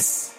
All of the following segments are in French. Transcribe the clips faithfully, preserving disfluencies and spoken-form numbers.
S.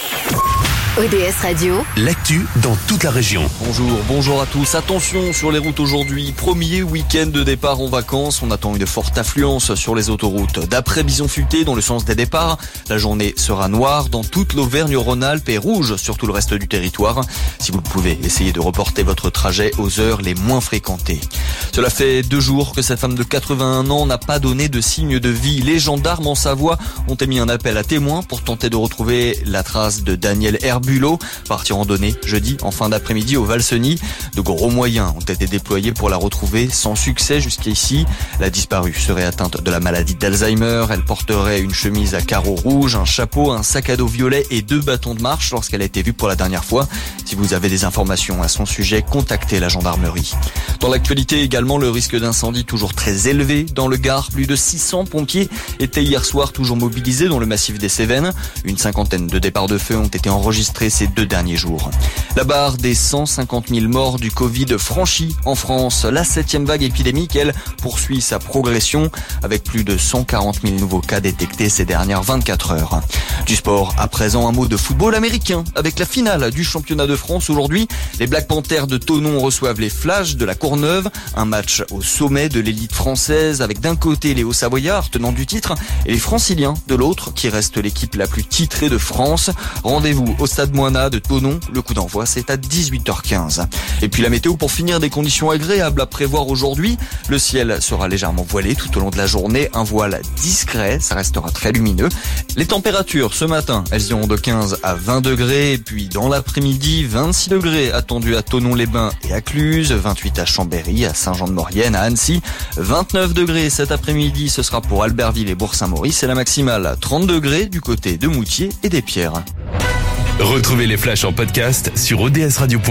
O D S Radio, l'actu dans toute la région. Bonjour, bonjour à tous. Attention sur les routes aujourd'hui. Premier week-end de départ en vacances. On attend une forte affluence sur les autoroutes. D'après Bison Futé, dans le sens des départs, la journée sera noire dans toute l'Auvergne-Rhône-Alpes et rouge sur tout le reste du territoire. Si vous le pouvez, essayez de reporter votre trajet aux heures les moins fréquentées. Cela fait deux jours que cette femme de quatre-vingt-un ans n'a pas donné de signe de vie. Les gendarmes en Savoie ont émis un appel à témoins pour tenter de retrouver la trace de Daniel Herbulot, parti en randonnée jeudi en fin d'après-midi au Valseny. De gros moyens ont été déployés pour la retrouver sans succès jusqu'ici. La disparue serait atteinte de la maladie d'Alzheimer. Elle porterait une chemise à carreaux rouges, un chapeau, un sac à dos violet et deux bâtons de marche lorsqu'elle a été vue pour la dernière fois. Si vous avez des informations à son sujet, contactez la gendarmerie. Dans l'actualité également, le risque d'incendie toujours très élevé dans le Gard. Plus de six cents pompiers étaient hier soir toujours mobilisés dans le massif des Cévennes. Une cinquantaine de départs de feu ont été enregistrés ces deux derniers jours. La barre des cent cinquante mille morts du Covid franchie en France. La septième vague épidémique, elle, poursuit sa progression avec plus de cent quarante mille nouveaux cas détectés ces dernières vingt-quatre heures. Du sport, à présent, un mot de football américain avec la finale du championnat de France aujourd'hui. Les Black Panthers de Thonon reçoivent les Flash de la Courneuve. Un match au sommet de l'élite française avec d'un côté les Hauts-Savoyards tenant du titre et les Franciliens de l'autre qui reste l'équipe la plus titrée de France. Rendez-vous au stade Moana de Thonon. Le coup d'envoi, c'est à dix-huit heures quinze. Et puis la météo pour finir, des conditions agréables à prévoir aujourd'hui. Le ciel sera légèrement voilé tout au long de la journée. Un voile discret, ça restera très lumineux. Les températures ce matin, elles iront de quinze à vingt degrés. Et puis dans l'après-midi, vingt-six degrés attendus à Thonon-les-Bains et à Cluse, vingt-huit à Chambéry, à Saint-Jean-de-Maurienne, à Annecy, vingt-neuf degrés cet après-midi, ce sera pour Albertville et Bourg-Saint-Maurice et la maximale à trente degrés du côté de Moutier et des Pierres. Retrouvez les flashs en podcast sur o d s radio point com.